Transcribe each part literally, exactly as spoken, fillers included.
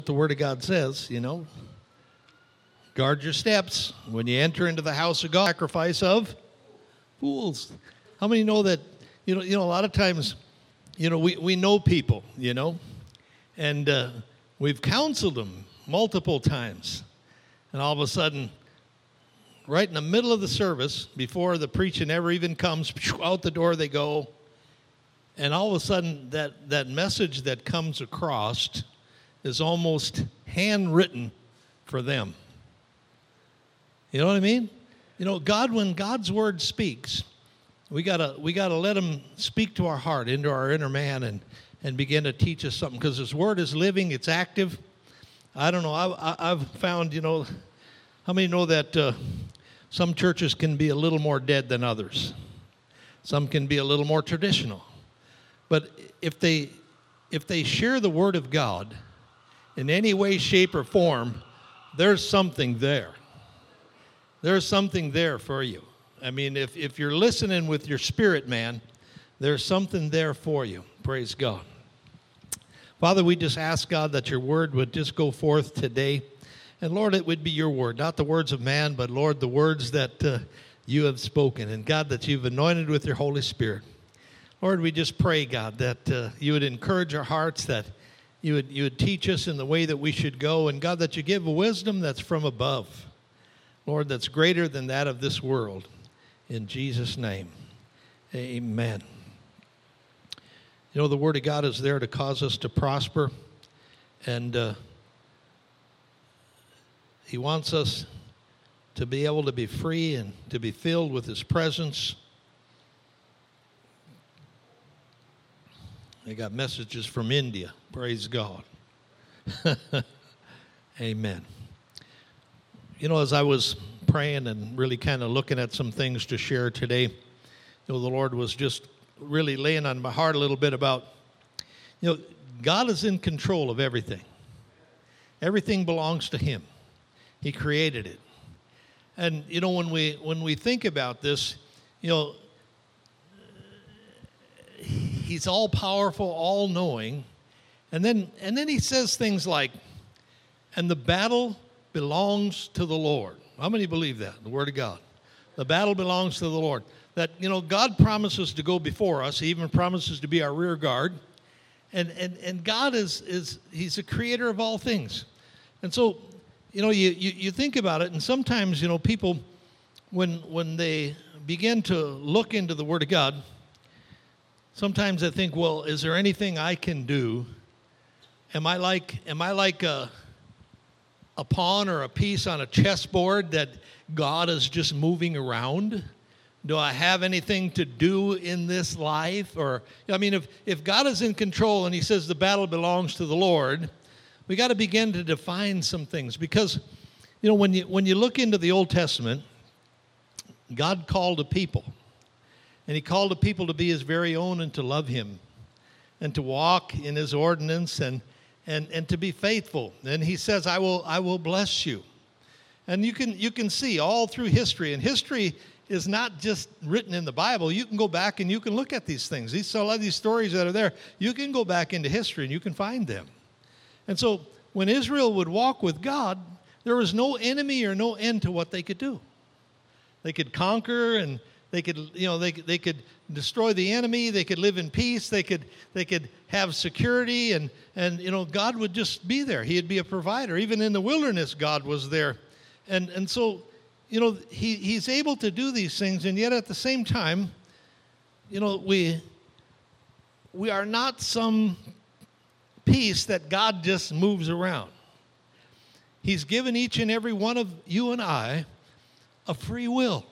The Word of God says, you know, guard your steps when you enter into the house of God. Sacrifice of fools. How many know that, you know, you know, a lot of times, you know, we, we know people, you know, and uh, we've counseled them multiple times. And all of a sudden, right in the middle of the service, before the preaching ever even comes, out the door they go. And all of a sudden, that, that message that comes across is almost handwritten for them. You know what I mean? You know, God, when God's word speaks, we gotta we gotta let Him speak to our heart, into our inner man, and and begin to teach us something. Because His word is living, it's active. I don't know. I, I, I've found, you know, how many know that uh, some churches can be a little more dead than others. Some can be a little more traditional. But if they if they share the word of God in any way, shape, or form, there's something there. There's something there for you. I mean, if, if you're listening with your spirit, man, there's something there for you. Praise God. Father, we just ask, God, that your word would just go forth today. And, Lord, it would be your word, not the words of man, but, Lord, the words that uh, you have spoken. And, God, that you've anointed with your Holy Spirit. Lord, we just pray, God, that uh, you would encourage our hearts, that You would, you would teach us in the way that we should go. And, God, that you give a wisdom that's from above. Lord, that's greater than that of this world. In Jesus' name, amen. You know, the Word of God is there to cause us to prosper. And uh, He wants us to be able to be free and to be filled with His presence. I got messages from India. Praise God. Amen. You know, as I was praying and really kind of looking at some things to share today, you know, the Lord was just really laying on my heart a little bit about, you know, God is in control of everything. Everything belongs to Him. He created it. And, you know, when we when we think about this, you know, He's all-powerful, all-knowing. And then and then he says things like, and the battle belongs to the Lord. How many believe that? The Word of God. The battle belongs to the Lord. That, you know, God promises to go before us. He even promises to be our rear guard. And and, and God is, is, He's the creator of all things. And so, you know, you, you, you think about it, and sometimes, you know, people, when when they begin to look into the Word of God, sometimes I think, well, is there anything I can do? Am I like am I like a, a pawn or a piece on a chessboard that God is just moving around? Do I have anything to do in this life? Or, I mean, if, if God is in control and He says the battle belongs to the Lord, we got to begin to define some things. Because, you know, when you when you look into the Old Testament, God called a people. And He called a people to be His very own and to love Him and to walk in His ordinance and and, and to be faithful. And He says, I will I will bless you. And you can you can see all through history, and history is not just written in the Bible. You can go back and you can look at these things. These a lot of these stories that are there, you can go back into history and you can find them. And so when Israel would walk with God, there was no enemy or no end to what they could do. They could conquer, and They could, you know, they they could destroy the enemy. They could live in peace. They could they could have security, and and you know, God would just be there. He'd be a provider. Even in the wilderness, God was there, and and so, you know, he he's able to do these things, and yet at the same time, you know, we we are not some piece that God just moves around. He's given each and every one of you and I a free will.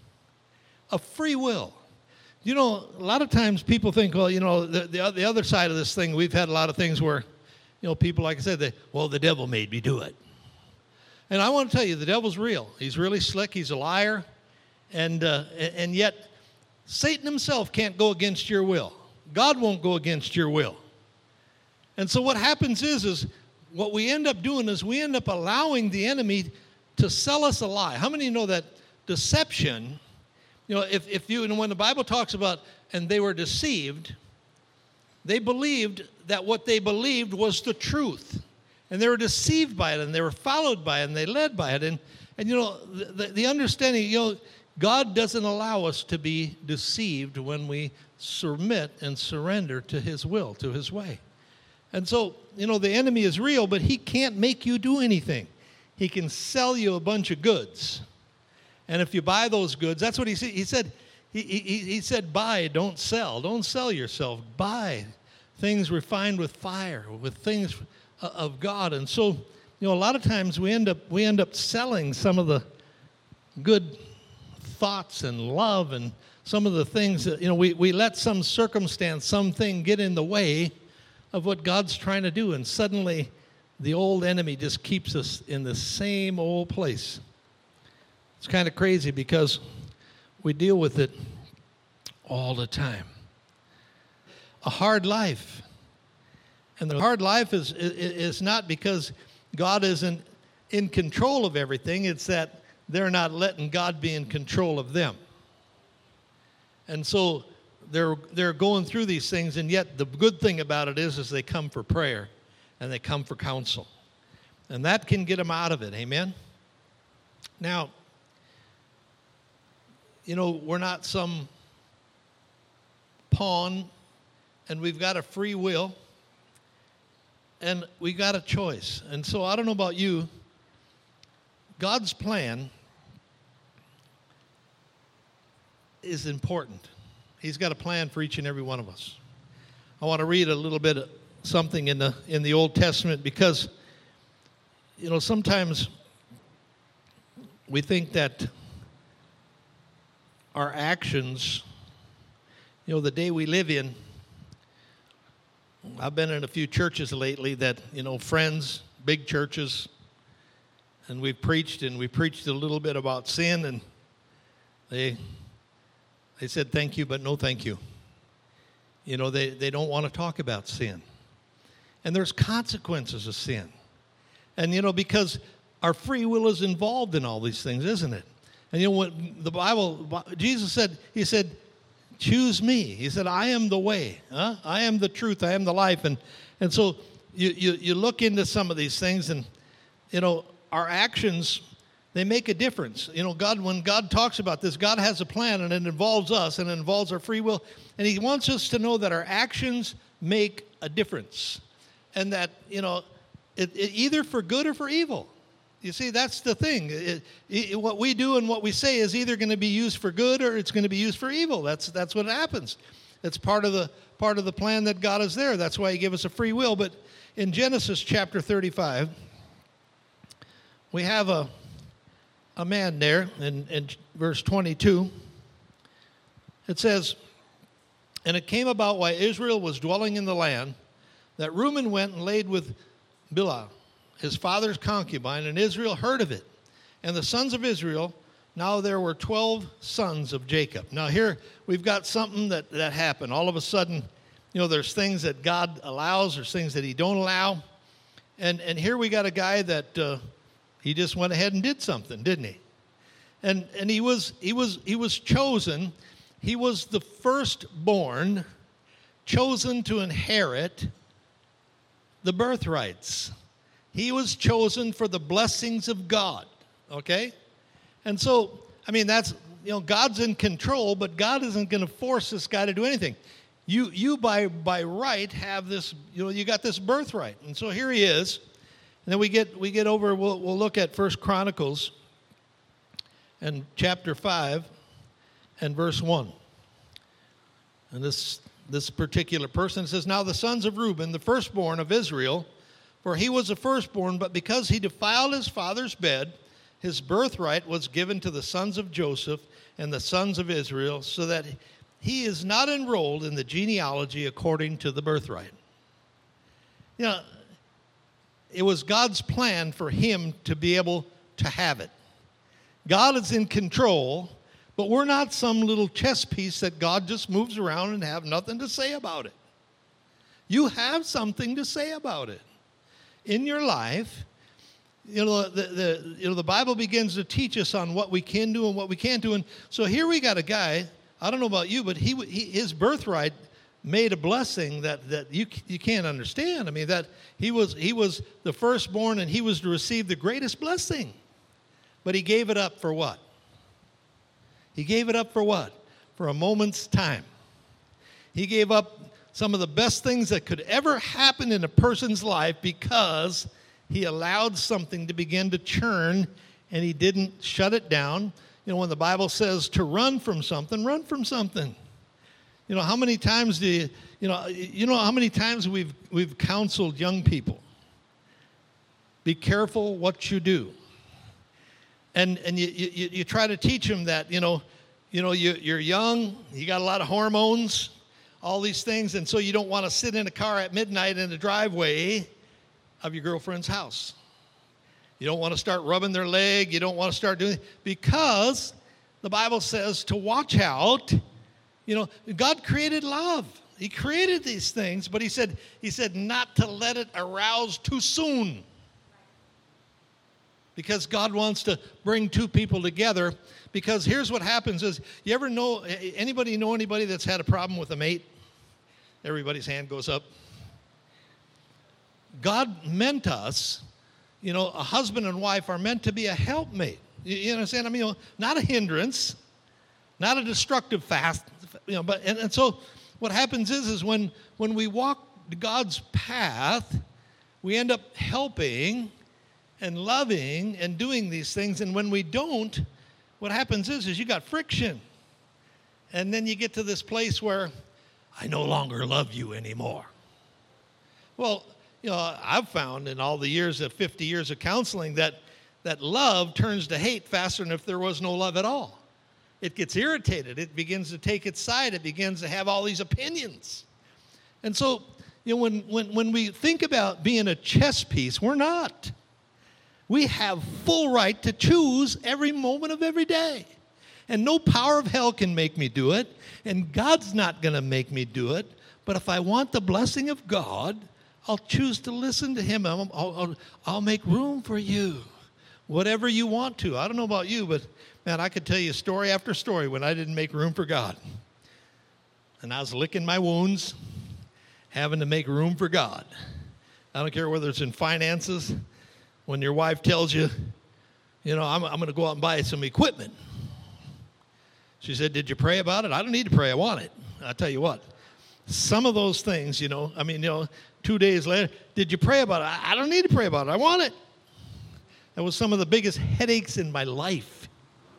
A free will. You know, a lot of times people think, well, you know, the, the the other side of this thing, we've had a lot of things where, you know, people, like I said, they, well, the devil made me do it. And I want to tell you, the devil's real. He's really slick. He's a liar. And uh, and yet, Satan himself can't go against your will. God won't go against your will. And so what happens is, is what we end up doing is we end up allowing the enemy to sell us a lie. How many know that deception, you know, if, if you, and when the Bible talks about, and they were deceived, they believed that what they believed was the truth. And they were deceived by it, and they were followed by it, and they led by it. And, and you know, the, the understanding, you know, God doesn't allow us to be deceived when we submit and surrender to his will, to his way. And so, you know, the enemy is real, but he can't make you do anything. He can sell you a bunch of goods. And if you buy those goods, that's what he said. He said, he, he, he said, buy, don't sell. Don't sell yourself. Buy things refined with fire, with things of God. And so, you know, a lot of times we end up we end up selling some of the good thoughts and love and some of the things that, you know, we, we let some circumstance, something get in the way of what God's trying to do. And suddenly the old enemy just keeps us in the same old place. It's kind of crazy because we deal with it all the time. A hard life. And the hard life is, is, is not because God isn't in control of everything. It's that they're not letting God be in control of them. And so they're they're going through these things, and yet the good thing about it is, is they come for prayer and they come for counsel. And that can get them out of it. Amen? Now, you know, we're not some pawn, and we've got a free will. And we got a choice. And so I don't know about you, God's plan is important. He's got a plan for each and every one of us. I want to read a little bit of something in the in the Old Testament because, you know, sometimes we think that our actions, you know, the day we live in, I've been in a few churches lately that, you know, friends, big churches, and we've preached, and we preached a little bit about sin, and they they said thank you, but no thank you. You know, they, they don't want to talk about sin. And there's consequences of sin. And, you know, because our free will is involved in all these things, isn't it? And, you know, what the Bible, Jesus said, he said, choose me. He said, I am the way. Huh? I am the truth. I am the life. And and so you, you, you look into some of these things, and, you know, our actions, they make a difference. You know, God, when God talks about this, God has a plan, and it involves us, and it involves our free will. And he wants us to know that our actions make a difference. And that, you know, it, it, either for good or for evil. You see, that's the thing. It, it, what we do and what we say is either going to be used for good or it's going to be used for evil. That's that's what happens. It's part of the part of the plan that God is there. That's why he gave us a free will. But in Genesis chapter thirty-five, we have a a man there in, in verse twenty-two. It says, and it came about while Israel was dwelling in the land that Reuben went and laid with Bilhah, his father's concubine, and Israel heard of it. And the sons of Israel, now there were twelve sons of Jacob. Now here we've got something that, that happened. All of a sudden, you know, there's things that God allows, there's things that he don't allow. And and here we got a guy that uh, he just went ahead and did something, didn't he? And and he was he was he was chosen. He was the firstborn, chosen to inherit the birthrights. He was chosen for the blessings of God, okay? And so, I mean, that's, you know, God's in control, but God isn't going to force this guy to do anything. You, you by by right have this, you know, you got this birthright. And so here he is. And then we get we get over, we'll, we'll look at First Chronicles and chapter five and verse one. And this this particular person says, now the sons of Reuben, the firstborn of Israel, for he was the firstborn, but because he defiled his father's bed, his birthright was given to the sons of Joseph and the sons of Israel, so that he is not enrolled in the genealogy according to the birthright. You know, it was God's plan for him to be able to have it. God is in control, but we're not some little chess piece that God just moves around and have nothing to say about it. You have something to say about it. In your life, you know, the, the, you know, the Bible begins to teach us on what we can do and what we can't do. And so here we got a guy, I don't know about you, but he, he his birthright made a blessing that, that you you can't understand. I mean, that he was he was the firstborn and he was to receive the greatest blessing. But he gave it up for what? He gave it up for what? For a moment's time. He gave up some of the best things that could ever happen in a person's life because he allowed something to begin to churn and he didn't shut it down. You know, when the Bible says to run from something, run from something. You know, how many times do you, you know, you know how many times we've we've counseled young people? Be careful what you do. And and you you, you try to teach them that, you know, you know, you, you're young, you got a lot of hormones, all these things, and so you don't want to sit in a car at midnight in the driveway of your girlfriend's house. You don't want to start rubbing their leg. You don't want to start doing, because the Bible says to watch out. You know, God created love. He created these things, but he said, he said not to let it arouse too soon. Because God wants to bring two people together. Because here's what happens is, you ever know, anybody know anybody that's had a problem with a mate? Everybody's hand goes up. God meant us, you know, a husband and wife are meant to be a helpmate. You, you understand? I mean, you know, not a hindrance, not a destructive fast, you know, but, and, and so what happens is, is when, when we walk God's path, we end up helping and loving and doing these things. And when we don't, what happens is, is you got friction. And then you get to this place where I no longer love you anymore. Well, you know, I've found in all the years of fifty years of counseling that, that love turns to hate faster than if there was no love at all. It gets irritated. It begins to take its side. It begins to have all these opinions. And so, you know, when, when, when we think about being a chess piece, we're not. We have full right to choose every moment of every day. And no power of hell can make me do it. And God's not going to make me do it. But if I want the blessing of God, I'll choose to listen to him. I'll, I'll, I'll make room for you. Whatever you want to. I don't know about you, but man, I could tell you story after story when I didn't make room for God. And I was licking my wounds, having to make room for God. I don't care whether it's in finances, when your wife tells you, you know, I'm, I'm going to go out and buy some equipment. She said, did you pray about it? I don't need to pray. I want it. I'll tell you what. Some of those things, you know, I mean, you know, two days later, did you pray about it? I, I don't need to pray about it. I want it. That was some of the biggest headaches in my life.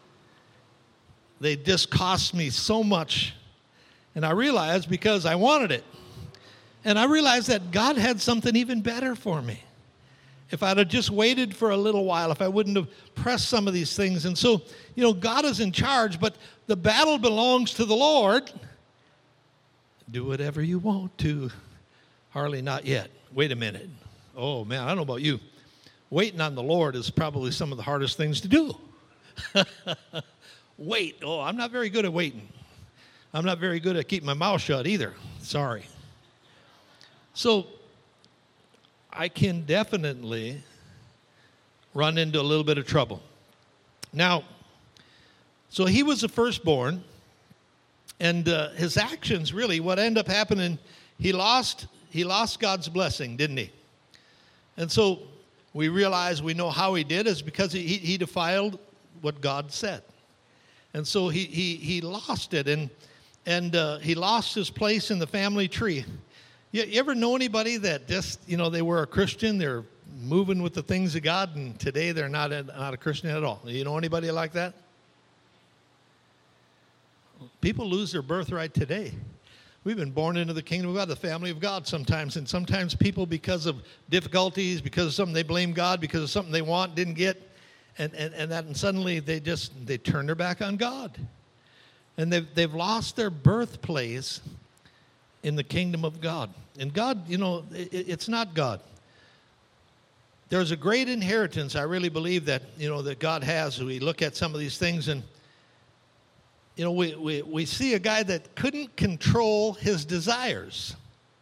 They just cost me so much. And I realized because I wanted it. And I realized that God had something even better for me. If I'd have just waited for a little while, if I wouldn't have pressed some of these things. And so, you know, God is in charge, but the battle belongs to the Lord. Do whatever you want to. Harley, not yet. Wait a minute. Oh, man, I don't know about you. Waiting on the Lord is probably some of the hardest things to do. Wait. Oh, I'm not very good at waiting. I'm not very good at keeping my mouth shut either. Sorry. So I can definitely run into a little bit of trouble. Now, so he was the firstborn, and uh, his actions really, what ended up happening, he lost, he lost God's blessing, didn't he? And so we realize, we know how he did, is because he, he defiled what God said. And so he he he lost it, and and uh, he lost his place in the family tree. You, you ever know anybody that just, you know, they were a Christian, they're moving with the things of God, and today they're not a, not a Christian at all? You know anybody like that? People lose their birthright today. We've been born into the kingdom of God, the family of God sometimes, and sometimes people, because of difficulties, because of something they blame God, because of something they want, didn't get, and, and, and that and suddenly they just, they turn their back on God. And they've, they've lost their birthplace in the kingdom of God. And God, you know, it, it's not God. There's a great inheritance, I really believe, that, you know, that God has. We look at some of these things, and you know, we, we, we see a guy that couldn't control his desires.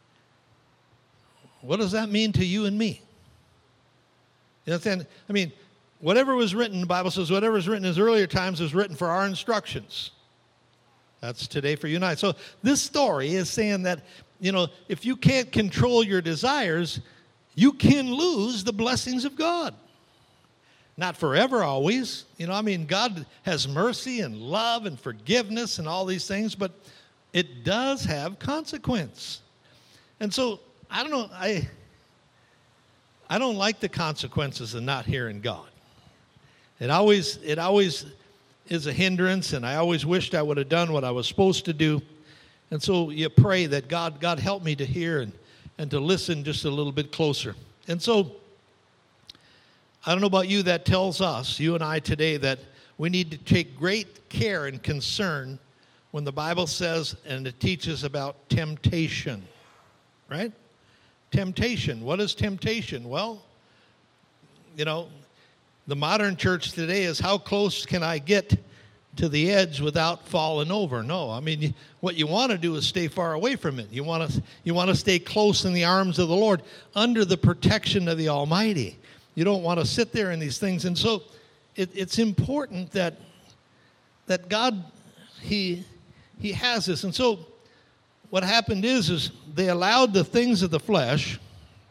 What does that mean to you and me? You understand? I mean, whatever was written, the Bible says, whatever was written in earlier times was written for our instructions. That's today for you and I. So this story is saying that, you know, if you can't control your desires, you can lose the blessings of God. Not forever always. You know, I mean, God has mercy and love and forgiveness and all these things, but it does have consequence. And so, I don't know, I I don't like the consequences of not hearing God. It always it always is a hindrance, and I always wished I would have done what I was supposed to do. And so you pray that God, God help me to hear and, and to listen just a little bit closer. And so, I don't know about you, that tells us, you and I today, that we need to take great care and concern when the Bible says, and it teaches about temptation, right? Temptation. What is temptation? Well, you know, the modern church today is, how close can I get to the edge without falling over? No, I mean, what you want to do is stay far away from it. You want to you want to stay close in the arms of the Lord, under the protection of the Almighty. You don't want to sit there in these things. And so it, it's important that that God, he he has this. And so what happened is, is they allowed the things of the flesh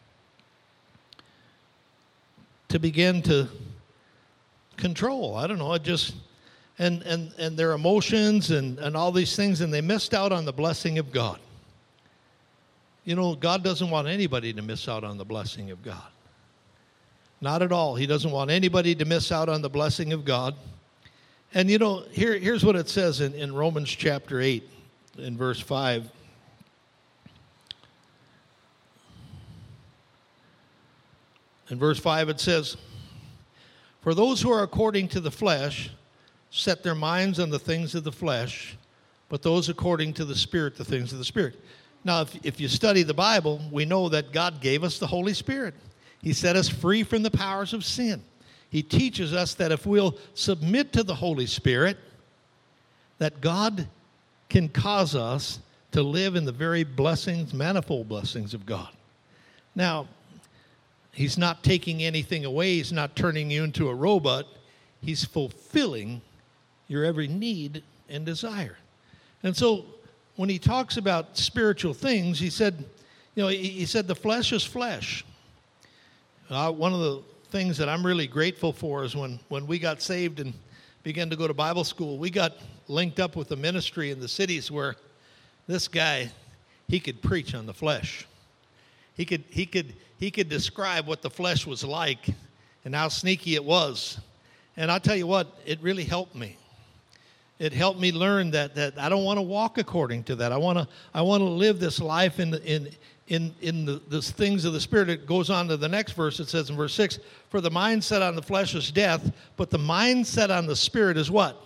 to begin to control. I don't know, it just, and, and, and their emotions and, and all these things, and they missed out on the blessing of God. You know, God doesn't want anybody to miss out on the blessing of God. Not at all. He doesn't want anybody to miss out on the blessing of God. And you know, here, here's what it says in, in Romans chapter eight, in verse five. In verse five it says, "For those who are according to the flesh set their minds on the things of the flesh, but those according to the Spirit, the things of the Spirit." Now, if, if you study the Bible, we know that God gave us the Holy Spirit. He set us free from the powers of sin. He teaches us that if we'll submit to the Holy Spirit, that God can cause us to live in the very blessings, manifold blessings of God. Now, He's not taking anything away. He's not turning you into a robot. He's fulfilling your every need and desire. And so when he talks about spiritual things, he said, you know, he, he said the flesh is flesh. Uh, one of the things that I'm really grateful for is when, when we got saved and began to go to Bible school, we got linked up with a ministry in the cities where this guy, he could preach on the flesh. He could, he could, he could describe what the flesh was like and how sneaky it was. And I'll tell you what, it really helped me. It helped me learn that, that I don't want to walk according to that. I want to I want to live this life in in in in the, the things of the Spirit. It goes on to the next verse. It says in verse six, "For the mind set on the flesh is death, but the mind set on the Spirit is what?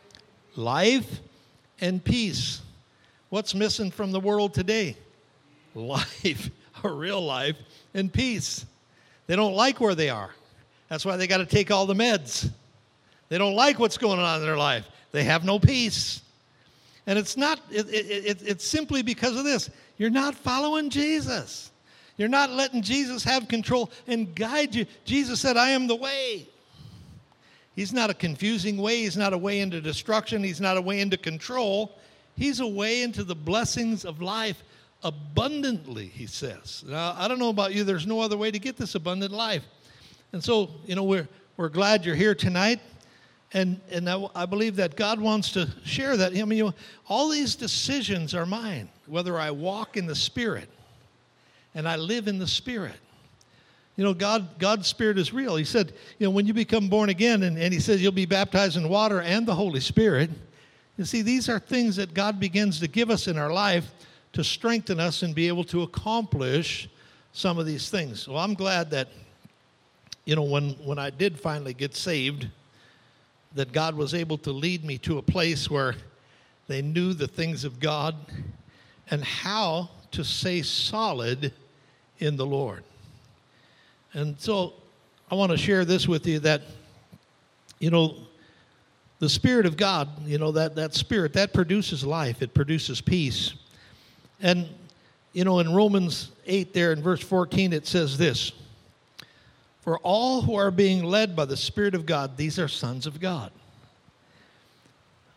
Life and peace." What's missing from the world today? Life, a real life, and peace. They don't like where they are. That's why they got to take all the meds. They don't like what's going on in their life. They have no peace. And it's not, it, it, it, it's simply because of this. You're not following Jesus. You're not letting Jesus have control and guide you. Jesus said, "I am the way." He's not a confusing way. He's not a way into destruction. He's not a way into control. He's a way into the blessings of life abundantly, he says. Now, I don't know about you. There's no other way to get this abundant life. And so, you know, we're we're glad you're here tonight. And and I, I believe that God wants to share that. I mean, you know, all these decisions are mine, whether I walk in the Spirit and I live in the Spirit. You know, God God's Spirit is real. He said, you know, when you become born again, and, and he says you'll be baptized in water and the Holy Spirit. You see, these are things that God begins to give us in our life to strengthen us and be able to accomplish some of these things. Well, I'm glad that, you know, when, when I did finally get saved, that God was able to lead me to a place where they knew the things of God and how to stay solid in the Lord. And so I want to share this with you, that, you know, the Spirit of God, you know, that, that Spirit, that produces life. It produces peace. And, you know, in Romans eight there in verse fourteen, it says this, "For all who are being led by the Spirit of God, these are sons of God."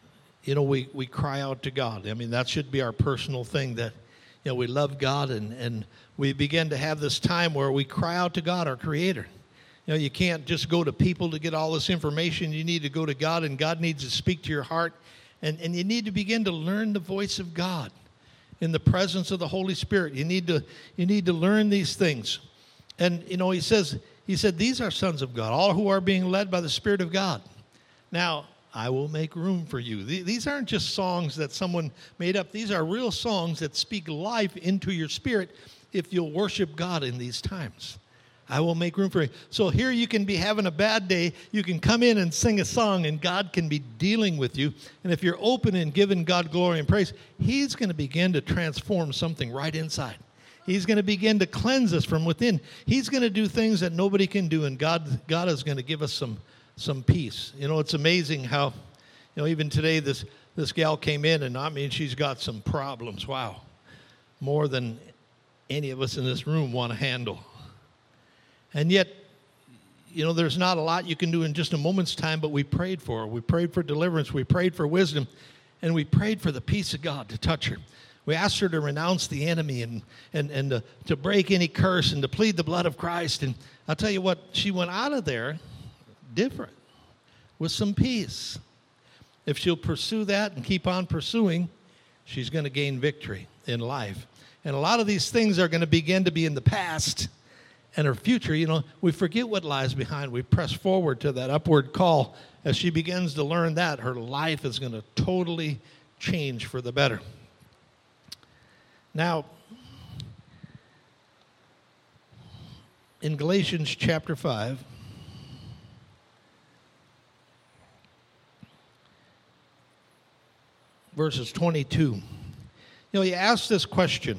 you know, we, we cry out to God. I mean, that should be our personal thing, that, you know, we love God, and, and we begin to have this time where we cry out to God, our Creator. You know, you can't just go to people to get all this information. You need to go to God, and God needs to speak to your heart. And, and you need to begin to learn the voice of God in the presence of the Holy Spirit. You need to, you need to learn these things. And, you know, he says, he said, these are sons of God, all who are being led by the Spirit of God. Now, I will make room for you. These aren't just songs that someone made up. These are real songs that speak life into your spirit if you'll worship God in these times. I will make room for you. So here you can be having a bad day. You can come in and sing a song, and God can be dealing with you. And if you're open and giving God glory and praise, He's going to begin to transform something right inside. He's going to begin to cleanse us from within. He's going to do things that nobody can do, and God, God is going to give us some, some peace. You know, it's amazing how, you know, even today this, this gal came in, and I mean, she's got some problems. Wow. More than any of us in this room want to handle. And yet, you know, there's not a lot you can do in just a moment's time, but we prayed for her. We prayed for deliverance. We prayed for wisdom. And we prayed for the peace of God to touch her. We asked her to renounce the enemy and, and, and to, to break any curse and to plead the blood of Christ. And I'll tell you what, she went out of there different, with some peace. If she'll pursue that and keep on pursuing, she's going to gain victory in life. And a lot of these things are going to begin to be in the past. And her future, you know, we forget what lies behind. We press forward to that upward call. As she begins to learn that, her life is going to totally change for the better. Now, in Galatians chapter five, verses twenty-two, you know, he asks this question: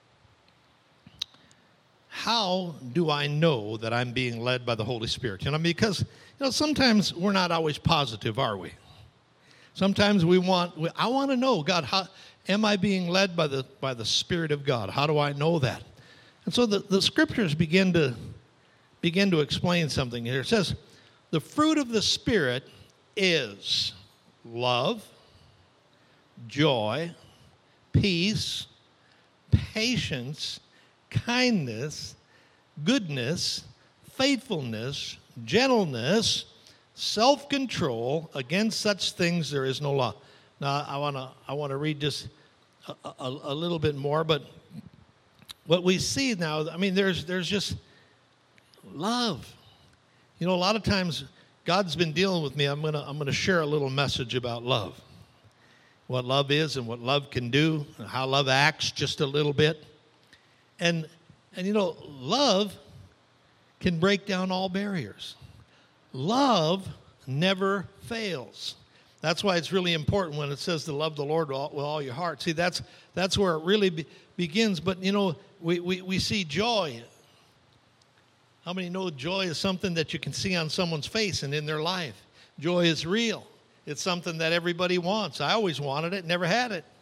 how do I know that I'm being led by the Holy Spirit? You know, because, you know, sometimes we're not always positive, are we? Sometimes we want, I want to know, God, how am I being led by the by the Spirit of God? How do I know that? And so the, the scriptures begin to begin to explain something here. It says, the fruit of the Spirit is love, joy, peace, patience, kindness, goodness, faithfulness, gentleness, self-control. Against such things there is no law. Now, I want to I want to read just a, a, a little bit more, but what we see now, I mean, there's there's just love. You know, a lot of times God's been dealing with me. I'm gonna I'm gonna share a little message about love, what love is and what love can do, and how love acts just a little bit. And, and you know, love can break down all barriers. Love never fails. That's why it's really important when it says to love the Lord with all, with all your heart. See, that's that's where it really be, begins. But, you know, we, we, we see joy. How many know joy is something that you can see on someone's face and in their life? Joy is real. It's something that everybody wants. I always wanted it, never had it.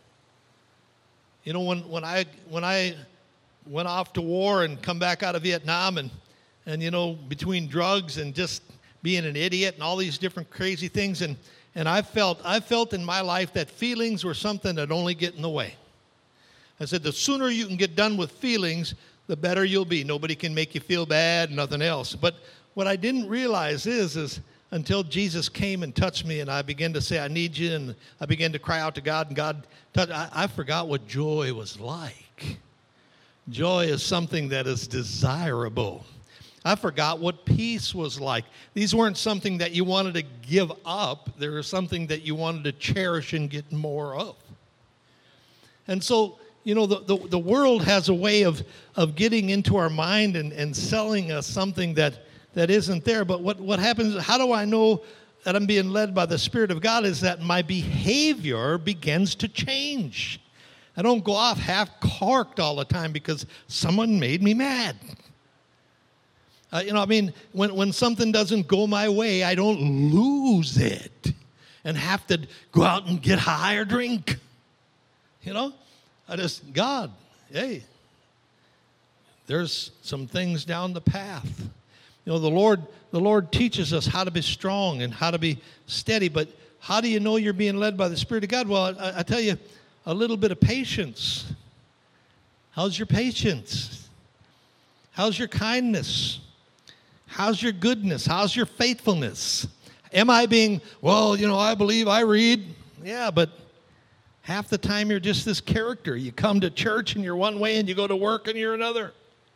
You know, when, when I when I... went off to war and come back out of Vietnam, and, and you know, between drugs and just being an idiot and all these different crazy things, and, and I felt I felt in my life that feelings were something that only get in the way. I said, the sooner you can get done with feelings, the better you'll be. Nobody can make you feel bad, nothing else. But what I didn't realize is, is until Jesus came and touched me, and I began to say, I need you, and I began to cry out to God, and God touched, I, I forgot what joy was like. Joy is something that is desirable. I forgot what peace was like. These weren't something that you wanted to give up. They were something that you wanted to cherish and get more of. And so, you know, the, the, the world has a way of, of getting into our mind and, and selling us something that, that isn't there. But what, what happens, how do I know that I'm being led by the Spirit of God, is that my behavior begins to change. I don't go off half-corked all the time because someone made me mad. Uh, you know, I mean, when, when something doesn't go my way, I don't lose it and have to go out and get high or drink. You know, I just, God, hey, there's some things down the path. You know, the Lord, the Lord teaches us how to be strong and how to be steady, but how do you know you're being led by the Spirit of God? Well, I, I tell you, a little bit of patience. How's your patience? How's your kindness? How's your goodness? How's your faithfulness? Am I being, well, you know, I believe, I read. Yeah, but half the time you're just this character. You come to church and you're one way, and you go to work and you're another.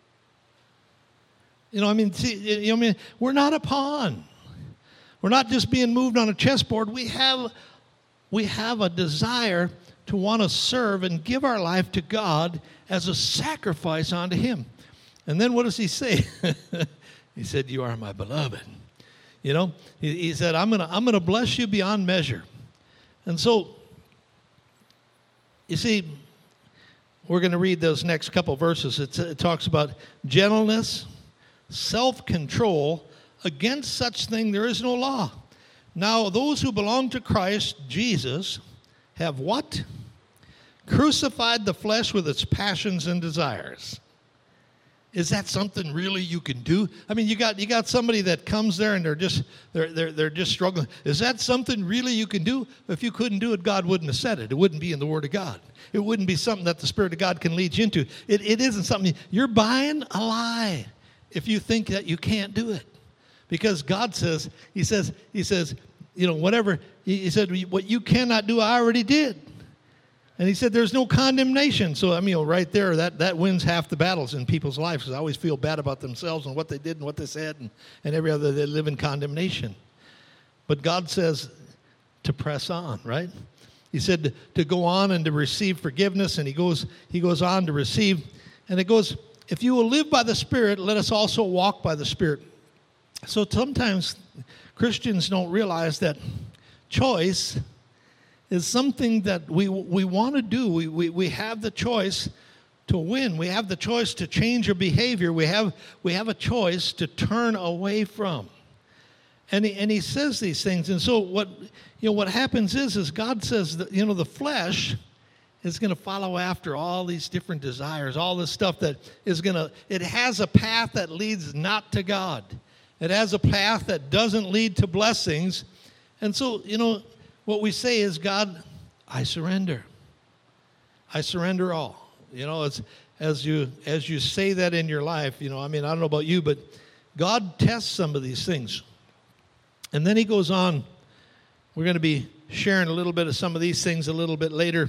You know, I mean, see, you know, I mean, we're not a pawn. We're not just being moved on a chessboard. We have, we have a desire to want to serve and give our life to God as a sacrifice unto Him. And then what does He say? He said, "You are my beloved." You know, He, he said, "I'm gonna, I'm gonna bless you beyond measure." And so, you see, we're going to read those next couple verses. It's, it talks about gentleness, self-control. Against such thing there is no law. Now those who belong to Christ Jesus have what? Crucified the flesh with its passions and desires. Is that something really you can do? I mean, you got you got somebody that comes there and they're just they're they're they're just struggling. Is that something really you can do? If you couldn't do it, God wouldn't have said it. It wouldn't be in the Word of God. It wouldn't be something that the Spirit of God can lead you into. It it isn't something you're buying a lie if you think that you can't do it. Because God says, He says, He says, you know, whatever, He, he said, what you cannot do, I already did. And He said, there's no condemnation. So, I mean, right there, that, that wins half the battles in people's lives. Because I always feel bad about themselves and what they did and what they said and, and every other, they live in condemnation. But God says to press on, right? He said to, to go on and to receive forgiveness. And he goes, he goes on to receive. And it goes, if you will live by the Spirit, let us also walk by the Spirit. So sometimes Christians don't realize that choice is something that we we want to do. We, we we have the choice to win. We have the choice to change our behavior. We have we have a choice to turn away from. And he, and he says these things. And so what you know what happens is is God says that you know the flesh is going to follow after all these different desires, all this stuff that is going to it has a path that leads not to God. It has a path that doesn't lead to blessings. And so, you know, what we say is, God, I surrender. I surrender all. You know, it's, as you as you say that in your life, you know, I mean, I don't know about you, but God tests some of these things. And then He goes on. We're going to be sharing a little bit of some of these things a little bit later.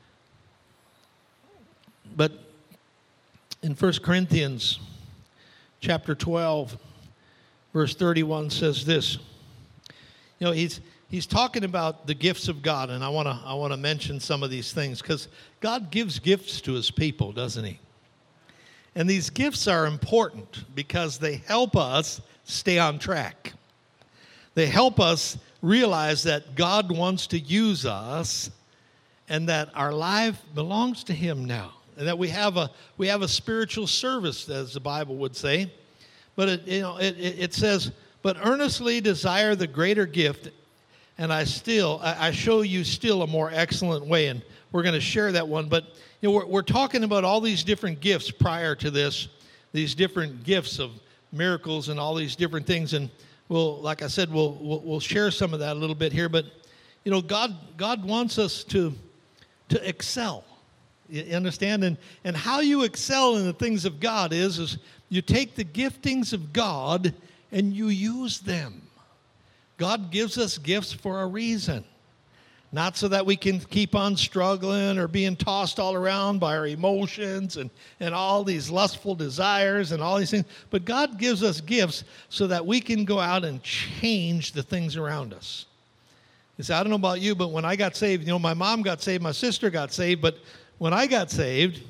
But in First Corinthians chapter twelve, verse thirty-one says this. You know, he's he's talking about the gifts of God, and I want to I want to mention some of these things because God gives gifts to His people, doesn't He? And these gifts are important because they help us stay on track. They help us realize that God wants to use us and that our life belongs to Him now, and that we have a we have a spiritual service, as the Bible would say. But it, you know, it, it says, but earnestly desire the greater gift, and I still, I, I show you still a more excellent way. And we're going to share that one. But you know, we're, we're talking about all these different gifts prior to this, these different gifts of miracles and all these different things. And we'll, like I said, we'll, we'll we'll share some of that a little bit here. But you know, God God wants us to to excel. You understand? And and how you excel in the things of God is is. You take the giftings of God and you use them. God gives us gifts for a reason. Not so that we can keep on struggling or being tossed all around by our emotions and, and all these lustful desires and all these things. But God gives us gifts so that we can go out and change the things around us. You say, I don't know about you, but when I got saved, you know, my mom got saved, my sister got saved, but when I got saved,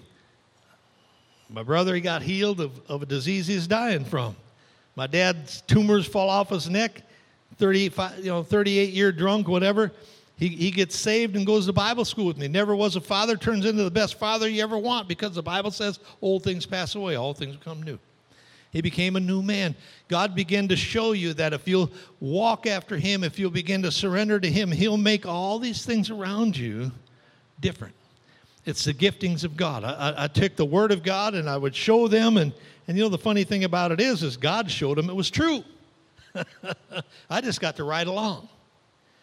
my brother, he got healed of, of a disease he's dying from. My dad's tumors fall off his neck, thirty-eight, you know, thirty-eight year drunk, whatever. He, he gets saved and goes to Bible school with me. Never was a father, turns into the best father you ever want because the Bible says old things pass away, all things become new. He became a new man. God began to show you that if you'll walk after Him, if you'll begin to surrender to Him, He'll make all these things around you different. It's the giftings of God. I, I, I took the Word of God and I would show them. And, and you know, the funny thing about it is, is God showed them it was true. I just got to ride along.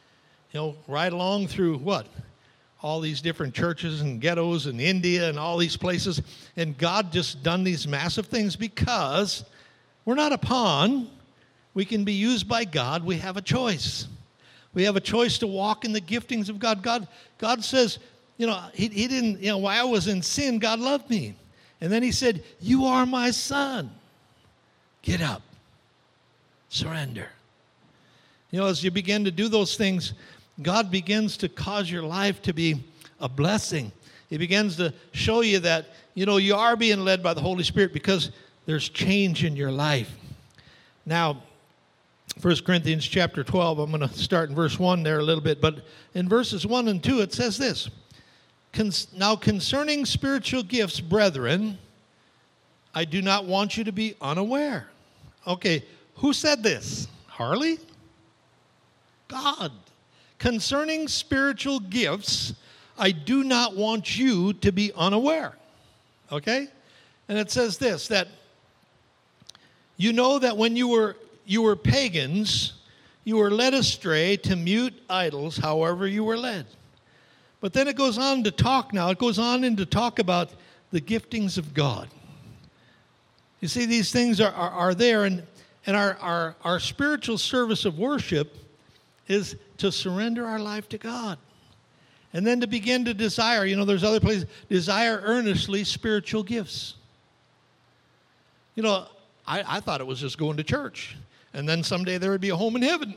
you know, right along through what? All these different churches and ghettos in India and all these places. And God just done these massive things because we're not a pawn. We can be used by God. We have a choice. We have a choice to walk in the giftings of God. God, God says, you know, he, he didn't, you know, while I was in sin, God loved me. And then he said, you are my son. Get up. Surrender. You know, as you begin to do those things, God begins to cause your life to be a blessing. He begins to show you that, you know, you are being led by the Holy Spirit because there's change in your life. Now, First Corinthians chapter twelve, I'm going to start in verse one there a little bit. But in verses one and two, it says this. Now concerning spiritual gifts, brethren, I do not want you to be unaware. Okay, who said this? Harley? God. Concerning spiritual gifts, I do not want you to be unaware. Okay? And it says this, that you know that when you were you were pagans, you were led astray to mute idols, however you were led. But then it goes on to talk now. It goes on in to talk about the giftings of God. You see, these things are, are, are there, and, and our, our, our spiritual service of worship is to surrender our life to God. And then to begin to desire, you know, there's other places, desire earnestly spiritual gifts. You know, I, I thought it was just going to church. And then someday there would be a home in heaven.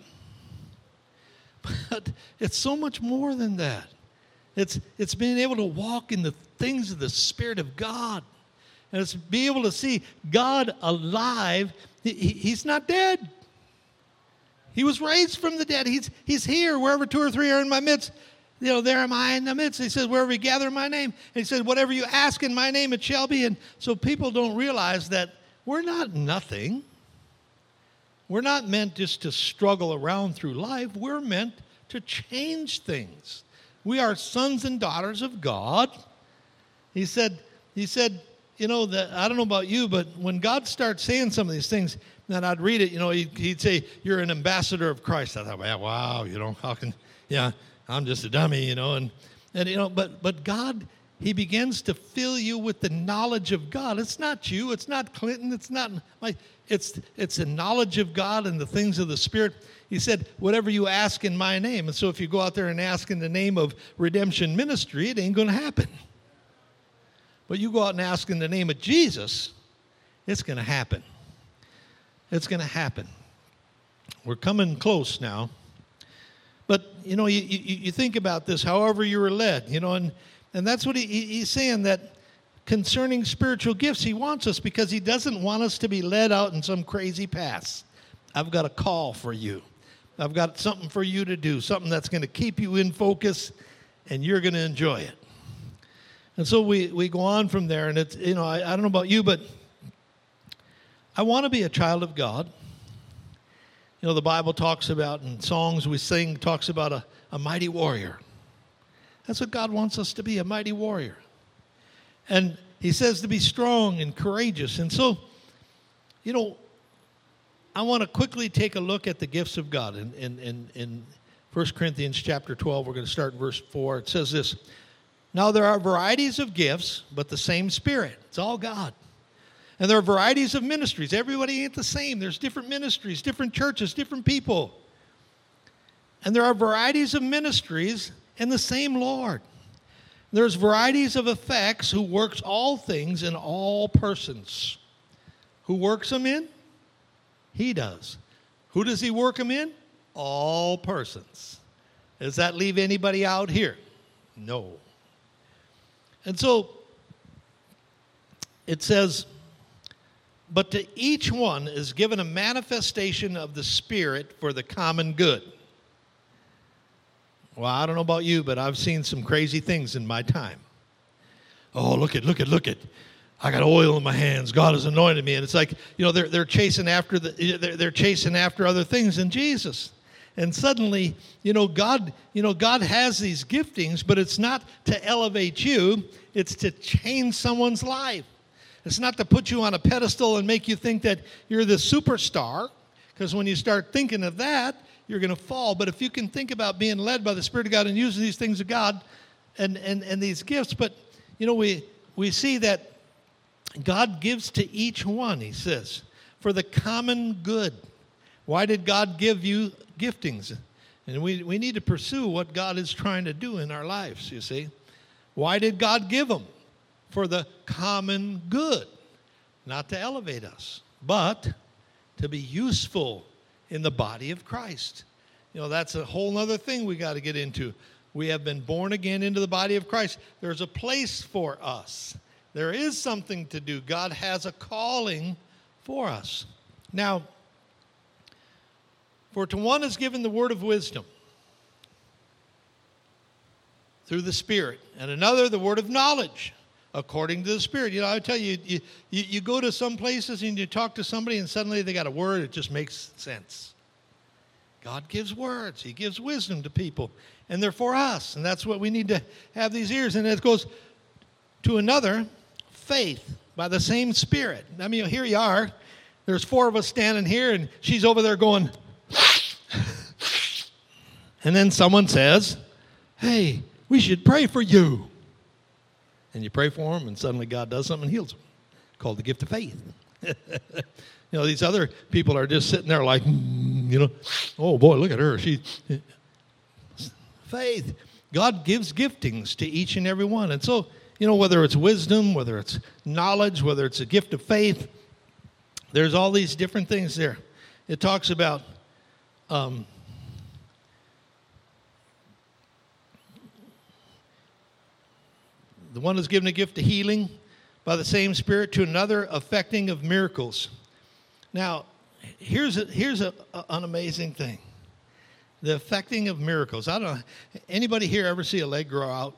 But it's so much more than that. It's, it's being able to walk in the things of the Spirit of God. And it's be able to see God alive. He, he, he's not dead. He was raised from the dead. He's, he's here wherever two or three are in my midst. You know, there am I in the midst. He says, wherever you gather in my name. And he said, whatever you ask in my name, it shall be. And so people don't realize that we're not nothing. We're not meant just to struggle around through life. We're meant to change things. We are sons and daughters of God. He said, he said, you know, that I don't know about you, but when God starts saying some of these things, then I'd read it, you know, he'd, he'd say, you're an ambassador of Christ. I thought, well, wow, you know, how can, yeah, I'm just a dummy, you know, and, and you know, but, but God, he begins to fill you with the knowledge of God. It's not you, it's not Clinton, it's not my, it's, it's the knowledge of God and the things of the Spirit. He said, whatever you ask in my name. And so if you go out there and ask in the name of Redemption Ministry, it ain't going to happen. But you go out and ask in the name of Jesus, it's going to happen. It's going to happen. We're coming close now. But, you know, you, you, you think about this, however you were led, you know, and, and that's what he, he's saying, that concerning spiritual gifts, he wants us because he doesn't want us to be led out in some crazy path. I've got a call for you. I've got something for you to do, something that's going to keep you in focus, and you're going to enjoy it. And so we, we go on from there, and it's, you know, I, I don't know about you, but I want to be a child of God. You know, the Bible talks about, and songs we sing talks about a, a mighty warrior. That's what God wants us to be, a mighty warrior. And he says to be strong and courageous. And so, you know, I want to quickly take a look at the gifts of God. In, in, in, in First Corinthians chapter twelve, we're going to start in verse four. It says this, now there are varieties of gifts, but the same Spirit. It's all God. And there are varieties of ministries. Everybody ain't the same. There's different ministries, different churches, different people. And there are varieties of ministries and the same Lord. There's varieties of effects who works all things in all persons. Who works them in? He does. Who does he work them in? All persons. Does that leave anybody out here? No. And so it says, but to each one is given a manifestation of the Spirit for the common good. Well, I don't know about you, but I've seen some crazy things in my time. Oh, look at, look at, look at. I got oil in my hands. God has anointed me. And it's like, you know, they're, they're chasing after the, they're, they're chasing after other things than Jesus. And suddenly, you know, God, you know, God has these giftings, but it's not to elevate you. It's to change someone's life. It's not to put you on a pedestal and make you think that you're the superstar. Because when you start thinking of that, you're going to fall. But if you can think about being led by the Spirit of God and using these things of God and, and, and these gifts, but, you know, we, we see that God gives to each one, he says, for the common good. Why did God give you giftings? And we, we need to pursue what God is trying to do in our lives, you see. Why did God give them? For the common good. Not to elevate us, but to be useful in the body of Christ. You know, that's a whole other thing we got to get into. We have been born again into the body of Christ. There's a place for us. There is something to do. God has a calling for us. Now, for to one is given the word of wisdom through the Spirit, and another the word of knowledge according to the Spirit. You know, I tell you, you, you, you go to some places and you talk to somebody and suddenly they got a word, it just makes sense. God gives words. He gives wisdom to people, and they're for us, and that's what we need to have these ears. And it goes to another, faith by the same Spirit. I mean, here you are. There's four of us standing here, and she's over there going, and then someone says, hey, we should pray for you. And you pray for them, and suddenly God does something and heals them. Called the gift of faith. You know, these other people are just sitting there like, mm, you know, oh boy, look at her. She, faith. God gives giftings to each and every one. And so, you know, whether it's wisdom, whether it's knowledge, whether it's a gift of faith, there's all these different things there. It talks about um, the one is given a gift of healing by the same Spirit, to another effecting of miracles. Now, here's a, here's a, a, an amazing thing. The effecting of miracles. I don't know. Anybody here ever see a leg grow out?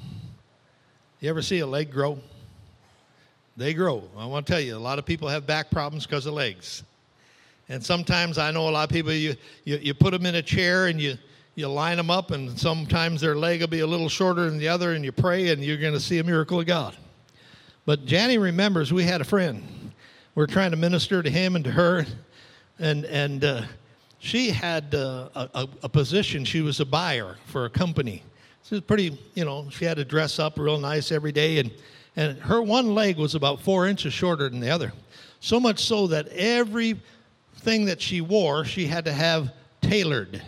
You ever see a leg grow? They grow. I want to tell you, a lot of people have back problems because of legs. And sometimes I know a lot of people, you, you, you put them in a chair and you, you line them up, and sometimes their leg will be a little shorter than the other, and you pray, and you're going to see a miracle of God. But Janny remembers we had a friend. We're trying to minister to him and to her, and and uh, she had uh, a, a position. She was a buyer for a company. She was pretty, you know, she had to dress up real nice every day, and, and her one leg was about four inches shorter than the other. So much so that everything that she wore, she had to have tailored.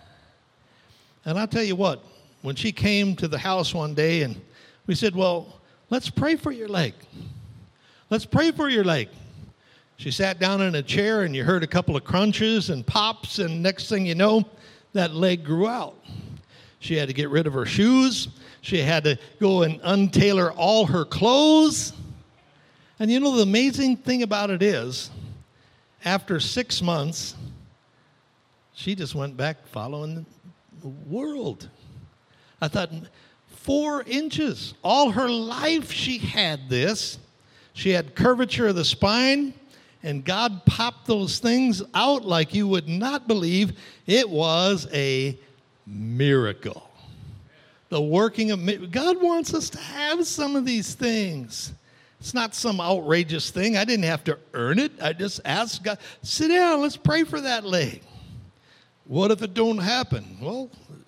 And I'll tell you what, when she came to the house one day and we said, well, let's pray for your leg. Let's pray for your leg. She sat down in a chair and you heard a couple of crunches and pops, and next thing you know, that leg grew out. She had to get rid of her shoes. She had to go and untailor all her clothes. And you know, the amazing thing about it is, after six months, she just went back following the world. I thought, four inches. All her life she had this. She had curvature of the spine, and God popped those things out like you would not believe. It was a miracle. The working of God wants us to have some of these things. It's not some outrageous thing. I didn't have to earn it. I just asked God, sit down, let's pray for that leg. What if it don't happen? Well,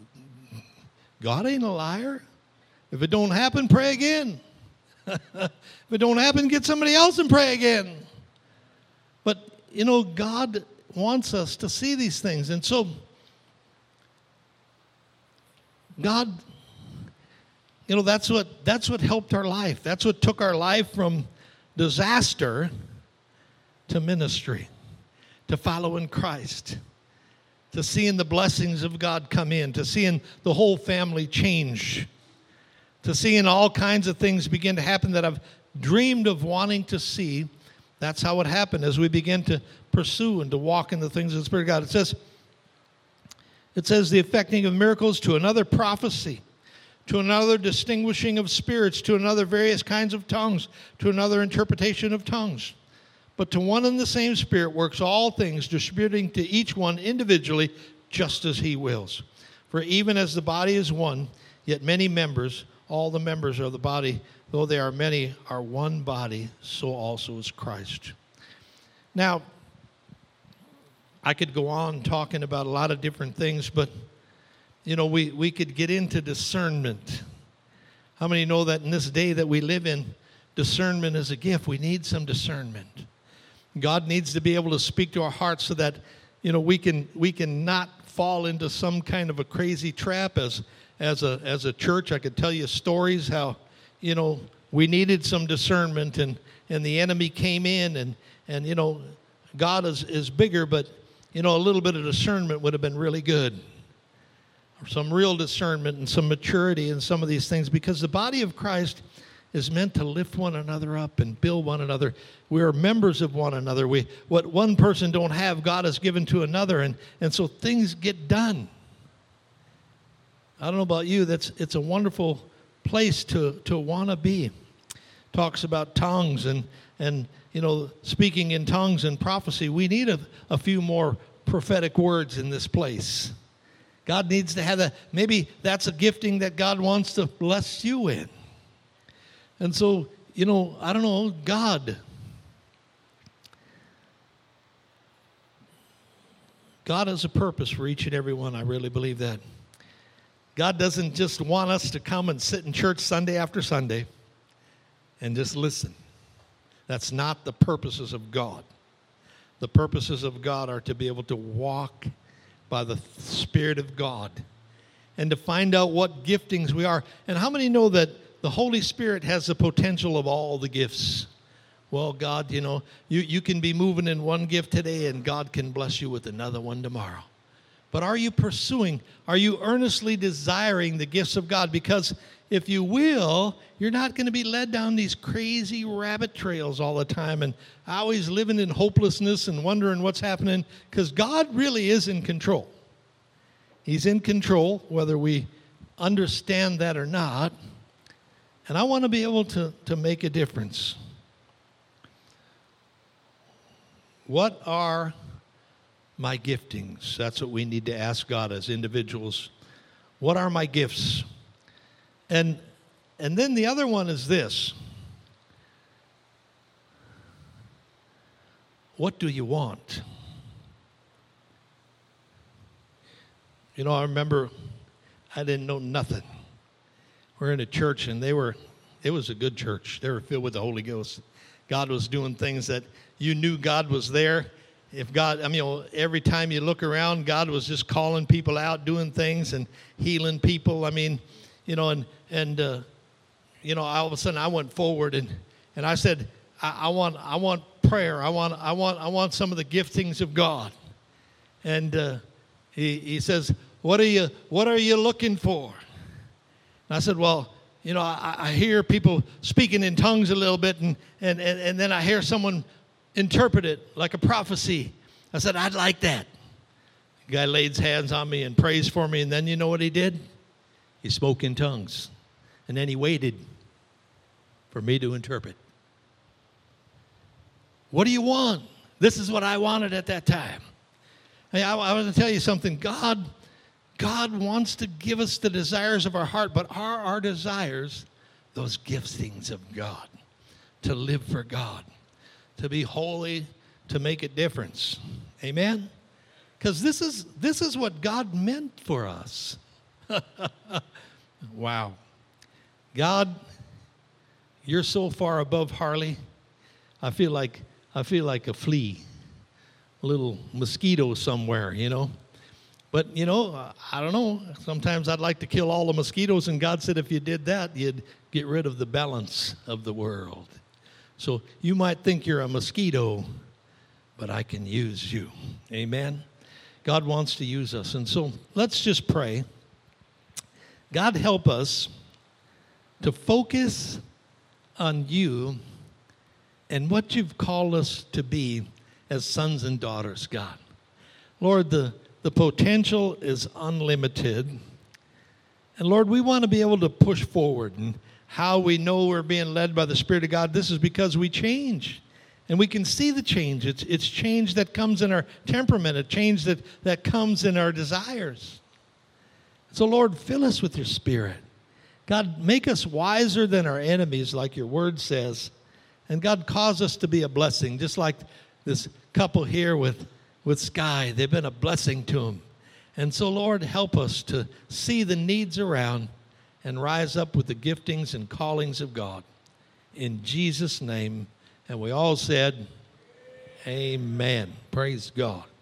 God ain't a liar. If it don't happen, pray again. If it don't happen, get somebody else and pray again. But, you know, God wants us to see these things. And so, God, you know, that's what that's what helped our life. That's what took our life from disaster to ministry, to following Christ, to seeing the blessings of God come in, to seeing the whole family change, to seeing all kinds of things begin to happen that I've dreamed of wanting to see. That's how it happened as we begin to pursue and to walk in the things of the Spirit of God. It says, it says the effecting of miracles, to another prophecy, to another distinguishing of spirits, to another various kinds of tongues, to another interpretation of tongues. But to one and the same Spirit works all things, distributing to each one individually just as he wills. For even as the body is one, yet many members, all the members of the body, though they are many, are one body, so also is Christ. Now, I could go on talking about a lot of different things, but, you know, we, we could get into discernment. How many know that in this day that we live in, discernment is a gift? We need some discernment. God needs to be able to speak to our hearts so that, you know, we can we can not fall into some kind of a crazy trap. As as a as a church, I could tell you stories how, you know, we needed some discernment, and, and the enemy came in, and, and you know, God is, is bigger, but, you know, a little bit of discernment would have been really good. Some real discernment and some maturity in some of these things, because the body of Christ is meant to lift one another up and build one another. We are members of one another. We what one person don't have, God has given to another, and, and so things get done. I don't know about you, that's it's a wonderful place to, to want to be. Talks about tongues and, and you know, speaking in tongues and prophecy. We need a, a few more prophetic words in this place. God needs to have that. Maybe that's a gifting that God wants to bless you in. And so, you know, I don't know, God. God has a purpose for each and every one. I really believe that. God doesn't just want us to come and sit in church Sunday after Sunday and just listen. That's not the purposes of God. The purposes of God are to be able to walk by the Spirit of God and to find out what giftings we are. And how many know that the Holy Spirit has the potential of all the gifts? Well, God, you know, you, you can be moving in one gift today and God can bless you with another one tomorrow. But are you pursuing, are you earnestly desiring the gifts of God? Because if you will, you're not going to be led down these crazy rabbit trails all the time and always living in hopelessness and wondering what's happening, because God really is in control. He's in control, whether we understand that or not. And I want to be able to, to make a difference. What are my giftings? That's what we need to ask God as individuals. What are my gifts? And and then the other one is this. What do you want? You know, I remember I didn't know nothing. We're in a church, and they were, it was a good church. They were filled with the Holy Ghost. God was doing things that you knew God was there. If God, I mean, you know, every time you look around, God was just calling people out, doing things and healing people. I mean, you know, and, and uh, you know, all of a sudden I went forward and, and I said, I, I want I want prayer. I want I want I want some of the giftings of God. And uh, he he says, What are you what are you looking for? And I said, well, you know, I, I hear people speaking in tongues a little bit, and, and, and, and then I hear someone interpret it like a prophecy. I said, I'd like that. The guy laid his hands on me and prays for me, and then you know what he did? He spoke in tongues. And then he waited for me to interpret. What do you want? This is what I wanted at that time. Hey, I, I want to tell you something. God... God wants to give us the desires of our heart, but are our desires those giftings of God? To live for God, to be holy, to make a difference. Amen? Because this is this is what God meant for us. Wow. God, you're so far above Harley. I feel like I feel like a flea, a little mosquito somewhere, you know. But, you know, I don't know. Sometimes I'd like to kill all the mosquitoes, and God said if you did that, you'd get rid of the balance of the world. So you might think you're a mosquito, but I can use you. Amen? God wants to use us. And so let's just pray. God, help us to focus on you and what you've called us to be as sons and daughters, God. Lord, the The potential is unlimited. And Lord, we want to be able to push forward. And how we know we're being led by the Spirit of God, this is because we change. And we can see the change. It's, it's change that comes in our temperament, a change that, that comes in our desires. So Lord, fill us with your Spirit. God, make us wiser than our enemies, like your word says. And God, cause us to be a blessing, just like this couple here with with Sky. They've been a blessing to them. And so, Lord, help us to see the needs around and rise up with the giftings and callings of God. In Jesus' name. And we all said, amen. Praise God.